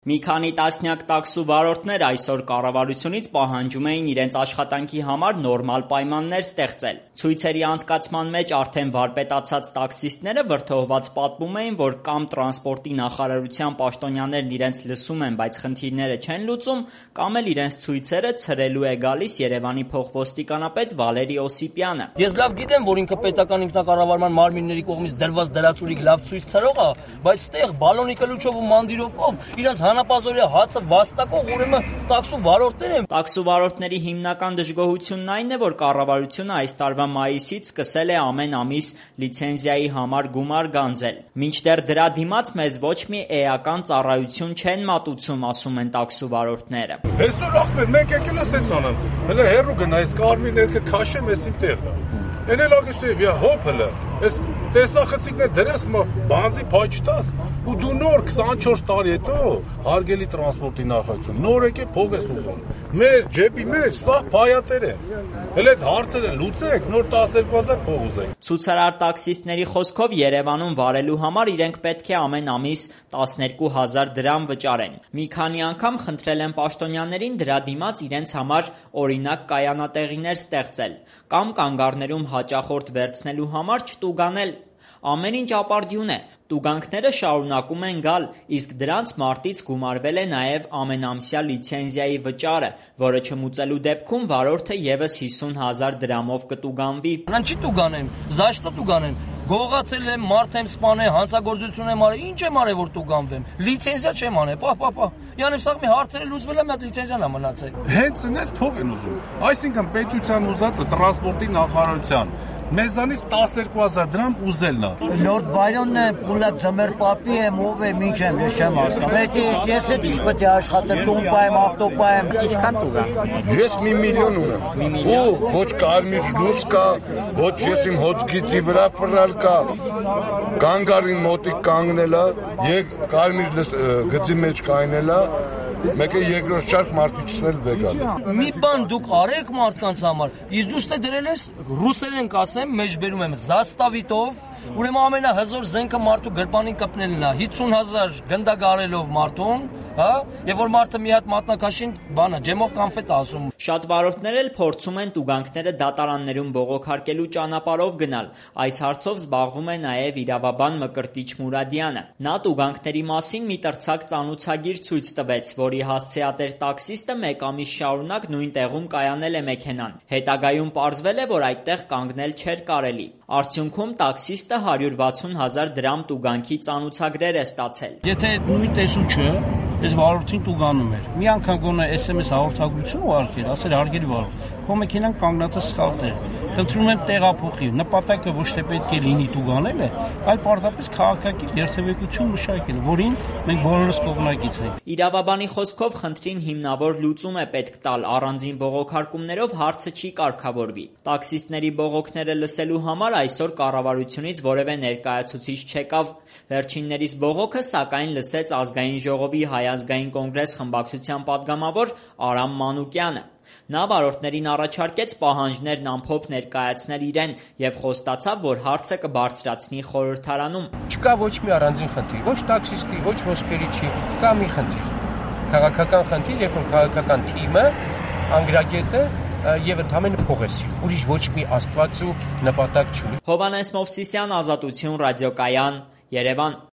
Մի քանի տասնյակ տաքսու վարորդներ այսօր կառավարությունից պահանջում էին իրենց աշխատանքի համար նորմալ պայմաններ ստեղծել։ Ցույցերի անցկացման մեջ արդեն վարպետացած տաքսիստները վրդովված պատմում էին, որ կամ տրանսպորտի նախարարության պաշտոնյաներն իրենց լսում են, բայց խնդիրները չեն լուծում, կամ էլ իրենց ցույցերը ցրելու է գալիս Երևանի փոխոստիկանապետ Վալերի Օսիպյանը։ Ես լավ գիտեմ, որ ինքը պետական ինքնակառավարման մարմինների կողմից դրված դրացուրիկ լավ ցույց ցրող է, բայց ստեղ բալոնի կլուչով ու մանդիրովկով իրենց հանապազորյա հացը վաստակող ուրեմն տաքսու վարորդներ են։ Տաքսու վարորդների հիմնական դժգոհությունն այն է, որ կառավարությունը այս տարվա մայիսից սկսել է ամեն ամիս լիցենզիայի համար գումար գանձել։ Մինչդեռ դրա դիմաց մեզ ոչ մի էական ծառայություն չեն մատուցում, ասում են տաքսու վարորդները։ Այսօր ախպեր, մենք եկել ես էս անան։ Հələ հերու գնայս կարմիր ներքը քաշեմ էս իմ տեղն է։ Էնել ագստեվ, յա հոփ հələ։ Էս տեսախցիկներ դրես մա բանձի փայչտաս ու դու նոր 24 տարի հետո հարգելի տրանսպորտի նախարարություն նոր եկե փող ես ուզում։ Մեր ջեբի մեջ սա փայատեր է։ Հələ այդ հարցերը լուծեք, նոր 12000 փող ուզեք։ Ցուցարար տաքսիստների խոսքով Երևանում վարելու համար իրենք պետք է ամեն ամիս 12000 դրամ վճարեն։ Մի քանի անգամ խնդրել են պաշտոնյաներին դրա դիմաց իրենց համար օրինակ կայանատեղիներ ստեղծել կամ կանգառներում հաճախորդ վերցնելու համար չտուգանել։ Ամեն ինչ ապարդյուն է, տուգանքները շարունակում են գալ, իսկ դրանց մարտից գումարվել է նաև ամենամսյա լիցենզիայի վճարը, որը չմուծելու դեպքում վարորդը ևս 50,000 դրամով կտուգանվի։ Նրան չի տուգանեն, զաշտո տուգանեն, գողացել եմ, մարդ եմ սպանել, հանցագործություն եմ արել, ինչ եմ արել որ տուգանվեմ։ Լիցենզիա չեմ անել, պահ։ Յանև սա մի հարցերը լուծվել է, մի հատ լիցենզիան է մնացել։ Հենց այնպես փող են ուզում։ Այսինքն պետության ուզածը տրանսպորտի նախարարության մեզանից 12000 դրամ ուզելն է։ Լորդ Բայրոնն է, փուլա ձմեր պապի եմ, ով է, ինչ եմ, ես չեմ հասկանում։ Ես էլ ինչ պետք է աշխատել, տումպա եմ, ավտոպա եմ, ինչքան տուգան։ Ես 1 միլիոն ունեմ։ Ու ոչ կարմիր լույս կա, ոչ ես իմ հոծկիցի վրա ֆռալ կա։ Կանգարին մոտիկ կանգնելա, կարմիր գծի մեջ կայնելա։ Մեկը երկրորդ շարք մարդիչնել վեգան։ Մի բան դուք արեք մարդկանց համար, իսկ դու ստե դրել ես ռուսերեն կասեմ, մեջբերում եմ զաստավիտով, ուրեմն ամենահզոր զենքը մարդու գրպանին կպնելն է, 50,000 գնդագարելով մարդուն, հա, եւ որ մարդը մի հատ մատնաքաշին բանը ջեմով կանֆետ ասում։ Շատ վարորդներ էլ փորձում են տուգանքները դատարաններում բողոքարկելու ճանապարհով գնալ։ Այս հարցով զբաղվում է նաև իրավաբան Մկրտիչ Մուրադյանը։ Նա տուգանքների մասին մի տրցակ ծանուցագիր ցույց տվեց, որի հասցեատեր տաքսիստը 1 ամիս շարունակ նույն տեղում կայանել է մեքենան։ Հետագայում պարզվել է, որ այդտեղ կանգնել չէր կարելի։ Արդյունքում տաքսիստը 160,000 դրամ տուգանքի ծանուցագրեր է ստացել։ Եթե նույն տեսուչը ես վարորդին տուգանում էր։ Մի անգամ գոնե SMS հաղորդագրություն ուղարկել, ասել հարգելի վարորդ, քո մեքենան կանգնած է սխալ տեղ։ Խնդրում եմ տեղափոխի։ Նպատակը ոչ թե պետք է լինի տուգանելը, այլ պարզապես քաղաքակիրթ երթևեկություն մշակել, որին մենք բոլորս կողմնակից ենք։ Իրավաբանի խոսքով խնդրին հիմնավոր լուծում է պետք տալ, առանձին բողոքարկումներով հարցը չի կարգավորվի։ Տաքսիստների բողոքները լսելու համար այսօր կառավարությունից որևէ ներկայացուցիչ չեկավ։ Վերջիններիս բողոքը սակայն լսեց Ազգային ժողովի Հայ ազգային կոնգրես խմբակցության падգամավոր Արամ Մանուկյանը։ Նա վարորդներին առաջարկեց պահանջներն ամփոփ ներկայացնել իրեն եւ խոստացավ, որ հարցը կբարձրացնի խորհրդարանում։ Չկա ոչ մի առանձին խնդիր, ոչ տաքսիստի, ոչ ոսկերիչի, կա մի խնդիր։ Քաղաքական խնդիր, երբ որ քաղաքական թիմը, անգրագետը եւ ընդհանրապես փող է սիրում։ Ուրիշ ոչ մի աստվածու նպատակ չունի։ Հովհաննես Մովսիսյան, Ազատություն, ռադիոկայան, Երևան։